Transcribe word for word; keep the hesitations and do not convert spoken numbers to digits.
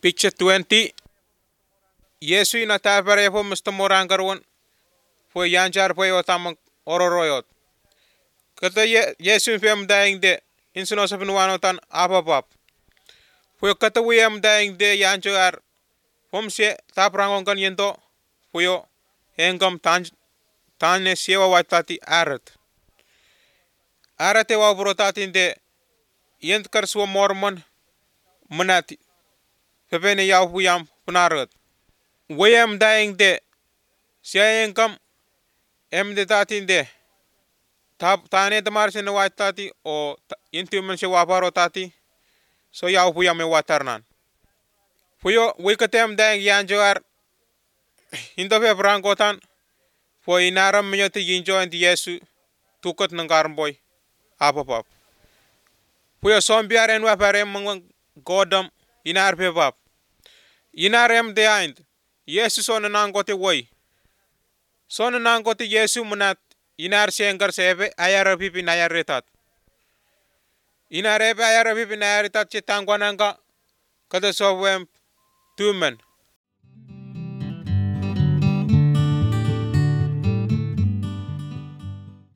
Picture twenty. Yesu ina tabare po musta morangarwan po yanjar po yo tamang ororoyot. Kata ye Yesu pe am daing de insuno sa pinuano tan apapap. Po kata wi am daing de yanjar pom se taprangon kan yento po yo hengam tan tane sewa watati arat. Arate wa brotati de yent kar suwa mormon menati. Pepene yaw puyam punarat. Wayam daing de siya kam em de tatin de tap tane tamar se na tati o intu men se waparo tati so yaw puyam me watarnan. Puyo wikatem daing yanjoar hinto pe brangotan po inaram menyoti yinjo anti Yesu tukot ng karmboy apapap. Puyo sombiar en wapare mang godam inar pe pap. Inarem de aind Yesu sona nangote woi. Sona nangote Yesu menat inar senggar sebe ayara pipi nayaretat. Inarebe ayara pipi nayaretat cetangwananga kata sowem tumen.